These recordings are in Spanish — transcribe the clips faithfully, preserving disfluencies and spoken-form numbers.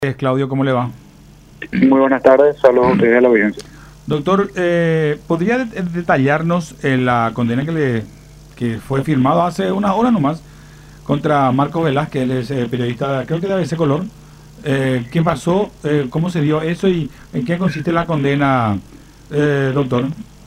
Es Claudio, ¿cómo le va? Muy buenas tardes, saludos a ustedes y a la audiencia. Doctor, eh, ¿podría de- detallarnos eh, la condena que le que fue firmado hace unas horas nomás contra Marcos Velázquez? Él es eh, periodista, creo que de A B C Color. Eh, ¿Qué pasó? Eh, ¿Cómo se dio eso y en qué consiste la condena, eh, doctor?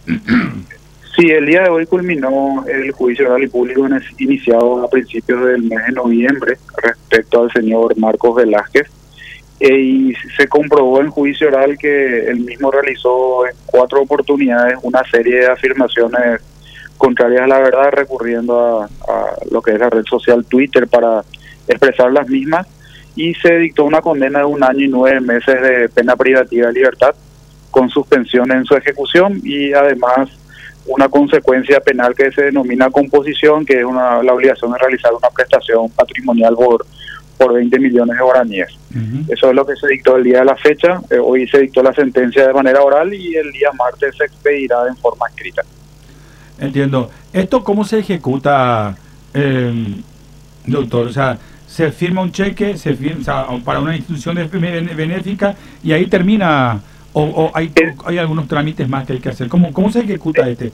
Sí, el día de hoy culminó el juicio oral y público iniciado a principios del mes de noviembre respecto al señor Marcos Velázquez. Eh, y se comprobó en juicio oral que él mismo realizó en cuatro oportunidades una serie de afirmaciones contrarias a la verdad, recurriendo a, a lo que es la red social Twitter para expresar las mismas, y se dictó una condena de un año y nueve meses de pena privativa de libertad con suspensión en su ejecución y además una consecuencia penal que se denomina composición, que es una, la obligación de realizar una prestación patrimonial por por veinte millones de guaraníes. Uh-huh. Eso es lo que se dictó el día de la fecha. Eh, hoy se dictó la sentencia de manera oral y el día martes se expedirá en forma escrita. Entiendo. ¿Esto cómo se ejecuta, eh, doctor? O sea, se firma un cheque se firma, o sea, para una institución benéfica y ahí termina, o, o hay, eh, hay algunos trámites más que hay que hacer. ¿Cómo, cómo se ejecuta eh, este?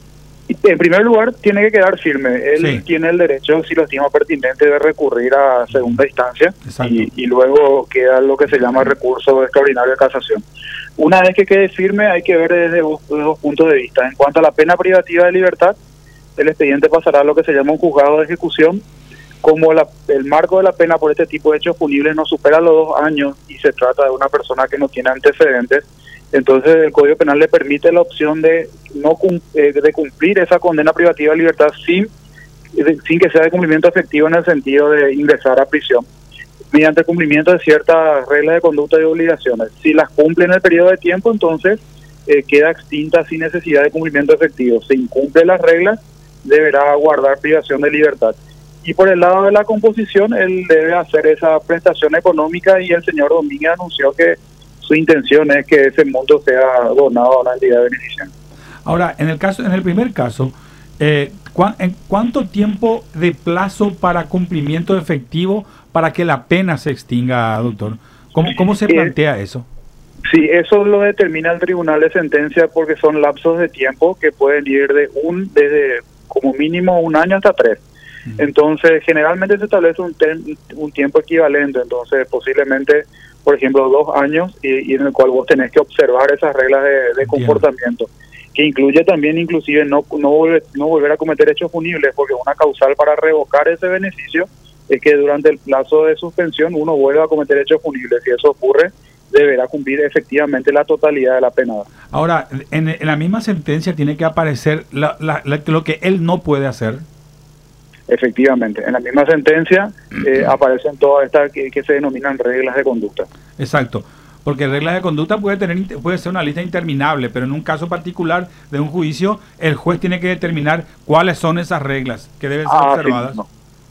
En primer lugar, tiene que quedar firme. Él sí. tiene el derecho, si lo estima pertinente, de recurrir a segunda instancia y, y luego queda lo que se llama recurso extraordinario de casación. Una vez que quede firme, hay que ver desde dos, desde dos puntos de vista. En cuanto a la pena privativa de libertad, el expediente pasará a lo que se llama un juzgado de ejecución. Como la, el marco de la pena por este tipo de hechos punibles no supera los dos años y se trata de una persona que no tiene antecedentes, entonces el Código Penal le permite la opción de no eh, de cumplir esa condena privativa de libertad sin, de, sin que sea de cumplimiento efectivo en el sentido de ingresar a prisión, mediante el cumplimiento de ciertas reglas de conducta y obligaciones. Si las cumple en el periodo de tiempo, entonces eh, queda extinta sin necesidad de cumplimiento efectivo. Si incumple las reglas, deberá guardar privación de libertad. Y por el lado de la composición, él debe hacer esa prestación económica y el señor Domínguez anunció que su intención es que ese monto sea donado a una entidad beneficiaria. Ahora, en el caso, en el primer caso, eh, ¿cu- ¿en cuánto tiempo de plazo para cumplimiento efectivo para que la pena se extinga, doctor? ¿Cómo, cómo se plantea eh, eso? Sí, eso lo determina el tribunal de sentencia porque son lapsos de tiempo que pueden ir de un desde como mínimo un año hasta tres. Uh-huh. Entonces, generalmente se establece un, ten, un tiempo equivalente, entonces posiblemente, por ejemplo, dos años y, y en el cual vos tenés que observar esas reglas de, de comportamiento, que incluye también inclusive no no volver, no volver a cometer hechos punibles, porque una causal para revocar ese beneficio es que durante el plazo de suspensión uno vuelva a cometer hechos punibles. Si eso ocurre, deberá cumplir efectivamente la totalidad de la pena. Ahora, en, en la misma sentencia tiene que aparecer la, la, la, lo que él no puede hacer. Efectivamente, en la misma sentencia eh, aparecen todas estas que, que se denominan reglas de conducta. Exacto, porque reglas de conducta puede tener puede ser una lista interminable, pero en un caso particular de un juicio, el juez tiene que determinar cuáles son esas reglas que deben ser Así observadas. Mismo.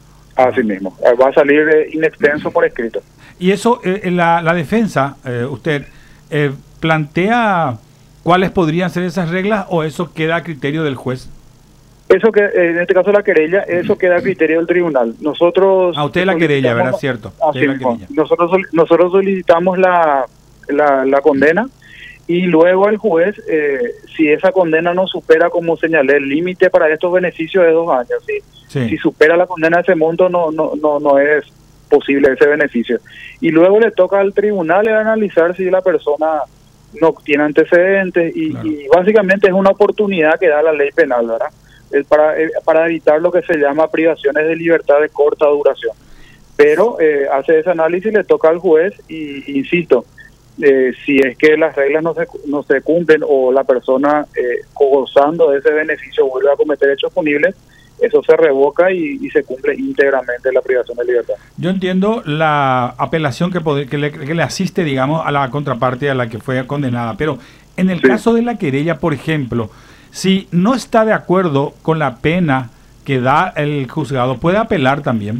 Así mismo, va a salir eh, inextenso por escrito. Y eso, eh, la, la defensa, eh, usted eh, plantea cuáles podrían ser esas reglas o eso queda a criterio del juez. Eso que en este caso la querella, eso queda a criterio del tribunal. Nosotros a usted la querella, ¿verdad? Cierto. Así la querella. Nosotros nosotros solicitamos la, la, la condena y luego el juez, eh, si esa condena no supera, como señalé, el límite para estos beneficios de dos años, si, sí. si supera la condena de ese monto, no no no no es posible ese beneficio. Y luego le toca al tribunal analizar si la persona no tiene antecedentes y, claro. y básicamente es una oportunidad que da la ley penal, ¿verdad? Para, para evitar lo que se llama privaciones de libertad de corta duración. Pero eh, hace ese análisis, le toca al juez y, insisto, eh, si es que las reglas no se, no se cumplen o la persona eh, gozando de ese beneficio vuelve a cometer hechos punibles, eso se revoca y, y se cumple íntegramente la privación de libertad. Yo entiendo la apelación que, poder, que, le, que le asiste, digamos, a la contraparte a la que fue condenada, pero en el sí. caso de la querella, por ejemplo, si no está de acuerdo con la pena que da el juzgado, ¿puede apelar también?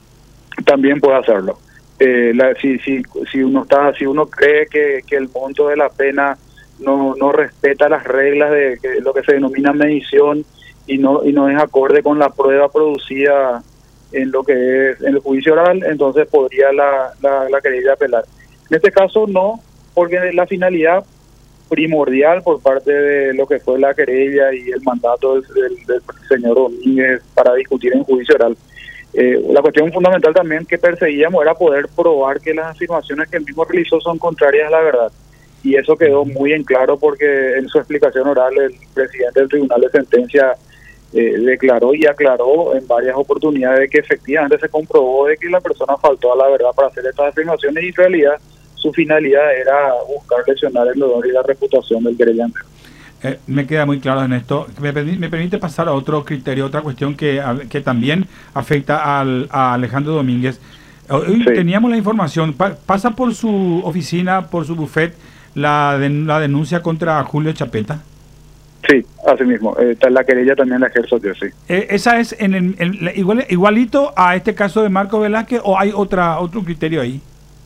También puede hacerlo. Eh, la, si si si uno está si uno cree que, que el monto de la pena no no respeta las reglas de que, lo que se denomina medición y no y no es acorde con la prueba producida en lo que es en el juicio oral, entonces podría la la, la querella apelar. En este caso no, porque la finalidad primordial por parte de lo que fue la querella y el mandato del, del, del señor Domínguez para discutir en juicio oral, eh, la cuestión fundamental también que perseguíamos era poder probar que las afirmaciones que él mismo realizó son contrarias a la verdad. Y eso quedó muy en claro porque en su explicación oral el presidente del Tribunal de Sentencia eh, declaró y aclaró en varias oportunidades de que efectivamente se comprobó de que la persona faltó a la verdad para hacer estas afirmaciones y en realidad su finalidad era buscar lesionar el honor y la reputación del querellante. Eh, me queda muy claro en esto. Me, me permite pasar a otro criterio, otra cuestión que, que también afecta al, a Alejandro Domínguez. Hoy sí. Teníamos la información, pa, pasa por su oficina, por su buffet, la, de, la denuncia contra Julio Chapeta. Sí, así mismo. Eh, la querella también la ejerzo yo, sí. Eh, ¿Esa es en el, el, igual, igualito a este caso de Marco Velázquez o hay otra otro criterio ahí?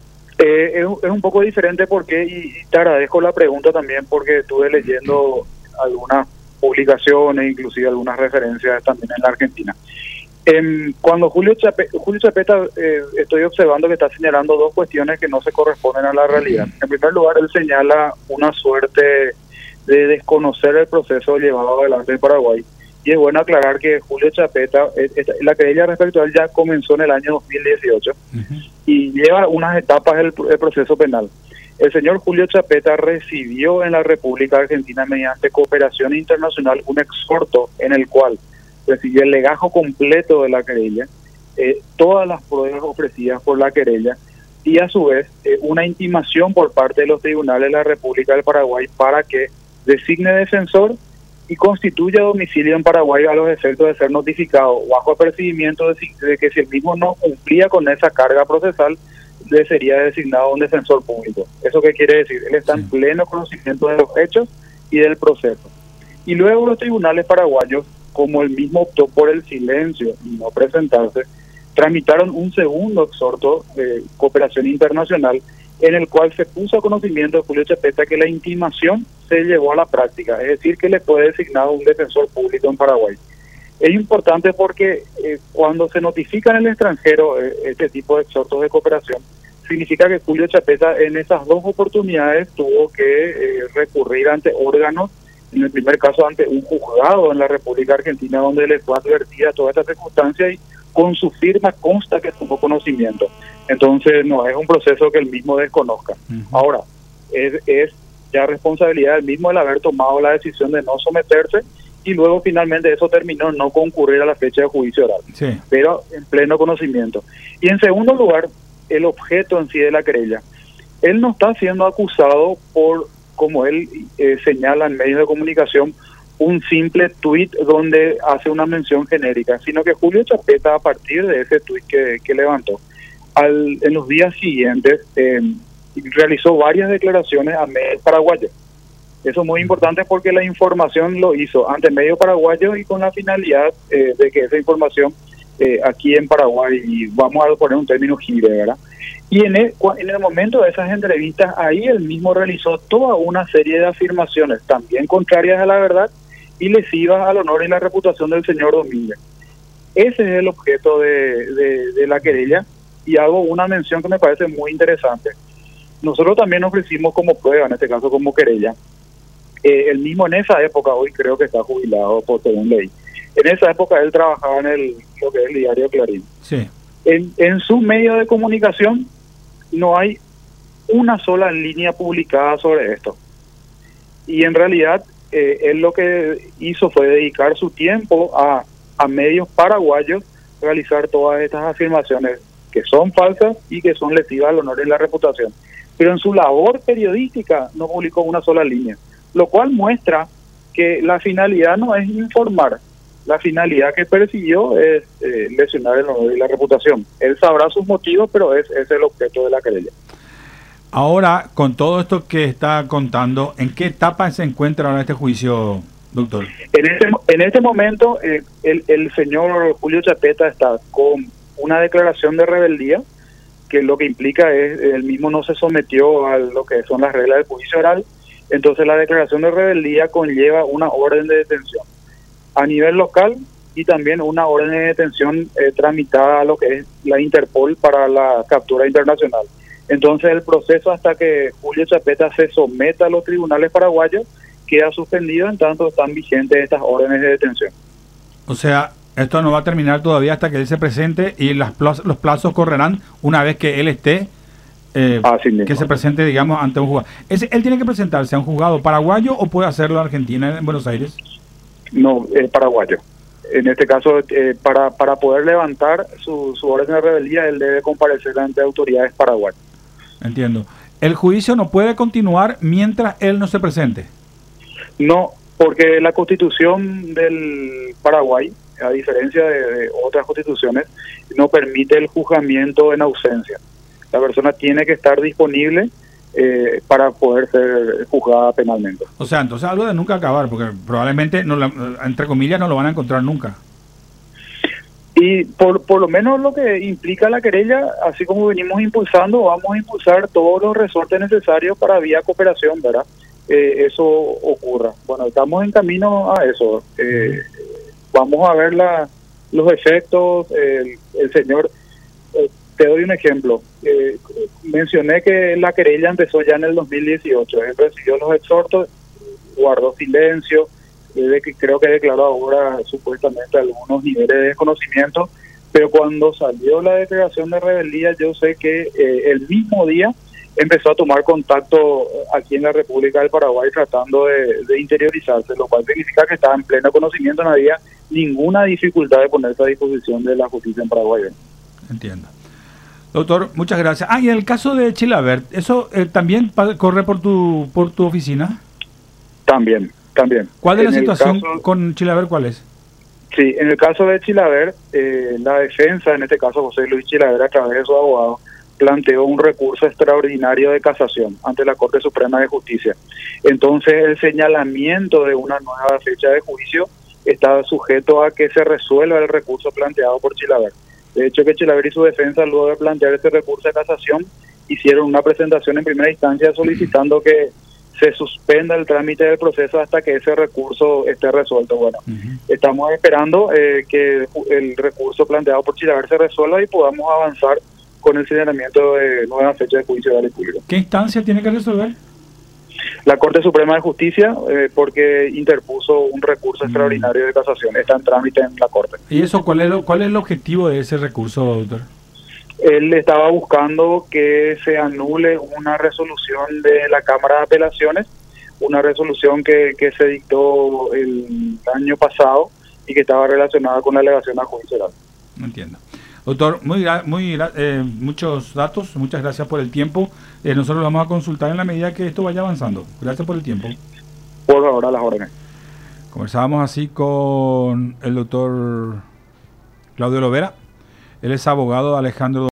Eh, es, es un poco diferente porque, y, y te agradezco la pregunta también porque estuve leyendo algunas publicaciones, inclusive algunas referencias también en la Argentina. Eh, cuando Julio Chapeta, Julio Chapeta eh, estoy observando que está señalando dos cuestiones que no se corresponden a la realidad. En primer lugar, él señala una suerte de desconocer el proceso llevado adelante en Paraguay. Y es bueno aclarar que Julio Chapeta, eh, esta, la querella respecto a él ya comenzó en el año dos mil dieciocho uh-huh. y lleva unas etapas del el proceso penal. El señor Julio Chapeta recibió en la República Argentina mediante cooperación internacional un exhorto en el cual recibió el legajo completo de la querella, eh, todas las pruebas ofrecidas por la querella y a su vez eh, una intimación por parte de los tribunales de la República del Paraguay para que designe defensor y constituya domicilio en Paraguay a los efectos de ser notificado bajo apercibimiento de, de que si el mismo no cumplía con esa carga procesal, le sería designado un defensor público. ¿Eso qué quiere decir? Él está sí. en pleno conocimiento de los hechos y del proceso. Y luego los tribunales paraguayos, como él mismo optó por el silencio y no presentarse, tramitaron un segundo exhorto de cooperación internacional en el cual se puso a conocimiento de Julio Chapeta que la intimación se llevó a la práctica, es decir, que le fue designado un defensor público en Paraguay. Es importante porque eh, cuando se notifica en el extranjero eh, este tipo de exhortos de cooperación, significa que Julio Chapeta en esas dos oportunidades tuvo que eh, recurrir ante órganos, en el primer caso ante un juzgado en la República Argentina donde le fue advertida toda esta circunstancia y con su firma consta que tuvo conocimiento. Entonces no es un proceso que él mismo desconozca. Uh-huh. Ahora, es, es ya responsabilidad del mismo el haber tomado la decisión de no someterse y luego finalmente eso terminó no concurrir a la fecha de juicio oral, sí. pero en pleno conocimiento. Y en segundo lugar, el objeto en sí de la querella. Él no está siendo acusado por, como él eh, señala en medios de comunicación, un simple tuit donde hace una mención genérica, sino que Julio Chapeta, a partir de ese tuit que, que levantó, al, en los días siguientes eh, realizó varias declaraciones a medios paraguayos. Eso es muy importante porque la información lo hizo ante medios paraguayos y con la finalidad eh, de que esa información eh, aquí en Paraguay, y vamos a poner un término gire, ¿verdad? Y en el, en el momento de esas entrevistas, ahí él mismo realizó toda una serie de afirmaciones, también contrarias a la verdad, y lesivas al honor y la reputación del señor Domínguez. Ese es el objeto de, de, de la querella, y hago una mención que me parece muy interesante. Nosotros también ofrecimos como prueba, en este caso como querella, eh, el mismo en esa época, hoy creo que está jubilado por según ley, en esa época él trabajaba en el lo que es el diario Clarín. Sí. En, en su medio de comunicación no hay una sola línea publicada sobre esto. Y en realidad eh, él lo que hizo fue dedicar su tiempo a, a medios paraguayos realizar todas estas afirmaciones que son falsas y que son lesivas al honor y la reputación. Pero en su labor periodística no publicó una sola línea, lo cual muestra que la finalidad no es informar, la finalidad que persiguió es eh, lesionar el honor y la reputación. Él sabrá sus motivos, pero es, es el objeto de la querella. Ahora, con todo esto que está contando, ¿en qué etapa se encuentra ahora este juicio, doctor? En este, en este momento, eh, el, el señor Julio Chapeta está con una declaración de rebeldía, que lo que implica es, él mismo no se sometió a lo que son las reglas del juicio oral, entonces la declaración de rebeldía conlleva una orden de detención a nivel local y también una orden de detención eh, tramitada a lo que es la Interpol para la captura internacional. Entonces el proceso hasta que Julio Chapeta se someta a los tribunales paraguayos queda suspendido en tanto están vigentes estas órdenes de detención. O sea, esto no va a terminar todavía hasta que él se presente y las plazos, los plazos correrán una vez que él esté, eh, ah, sí, que se presente, digamos, ante un juzgado. ¿Ese, ¿Él tiene que presentarse a un juzgado paraguayo o puede hacerlo en Argentina, en Buenos Aires? No, es paraguayo. En este caso, eh, para, para poder levantar su, su orden de rebeldía, él debe comparecer ante autoridades paraguayas. Entiendo. ¿El juicio no puede continuar mientras él no se presente? No, porque la Constitución del Paraguay, a diferencia de, de otras constituciones, no permite el juzgamiento en ausencia. La persona tiene que estar disponible eh, para poder ser juzgada penalmente. O sea, entonces algo de nunca acabar, porque probablemente, no la, entre comillas, no lo van a encontrar nunca. Y por, por lo menos lo que implica la querella, así como venimos impulsando, vamos a impulsar todos los resortes necesarios para vía cooperación, ¿verdad? Eh, eso ocurra. Bueno, estamos en camino a eso. Eh, vamos a ver la, los efectos. Eh, el, el señor, eh, te doy un ejemplo. Eh, mencioné que la querella empezó ya en el dos mil dieciocho. Él recibió los exhortos, guardó silencio, de que creo que declaró ahora supuestamente algunos niveles de desconocimiento, pero cuando salió la declaración de rebeldía, yo sé que eh, el mismo día empezó a tomar contacto aquí en la República del Paraguay tratando de, de interiorizarse, lo cual significa que estaba en pleno conocimiento, no había ninguna dificultad de ponerse a disposición de la justicia en Paraguay. Entiendo. Doctor, muchas gracias. Ah, y en el caso de Chilavert, ¿eso eh, también corre por tu por tu oficina? También. También. ¿Cuál es la situación caso, con Chilavert? ¿Cuál es? Sí, en el caso de Chilavert, eh, la defensa, en este caso José Luis Chilavert, a través de su abogado, planteó un recurso extraordinario de casación ante la Corte Suprema de Justicia. Entonces, el señalamiento de una nueva fecha de juicio está sujeto a que se resuelva el recurso planteado por Chilavert. De hecho, que Chilavert y su defensa, luego de plantear este recurso de casación, hicieron una presentación en primera instancia solicitando que se suspenda el trámite del proceso hasta que ese recurso esté resuelto. Bueno, uh-huh. estamos esperando eh, que el recurso planteado por Chilavert se resuelva y podamos avanzar con el señalamiento de nueva fecha de juicio oral y público. ¿Qué instancia tiene que resolver? La Corte Suprema de Justicia, eh, porque interpuso un recurso uh-huh. extraordinario de casación. Está en trámite en la Corte. ¿Y eso cuál es, lo, cuál es el objetivo de ese recurso, doctor? Él estaba buscando que se anule una resolución de la Cámara de Apelaciones, una resolución que, que se dictó el año pasado y que estaba relacionada con la elevación a juicio oral. No entiendo. Doctor, muy, muy eh, muchos datos, muchas gracias por el tiempo. Eh, nosotros lo vamos a consultar en la medida que esto vaya avanzando. Gracias por el tiempo. Por ahora las órdenes. Conversábamos así con el doctor Claudio Lovera. Él es abogado de Alejandro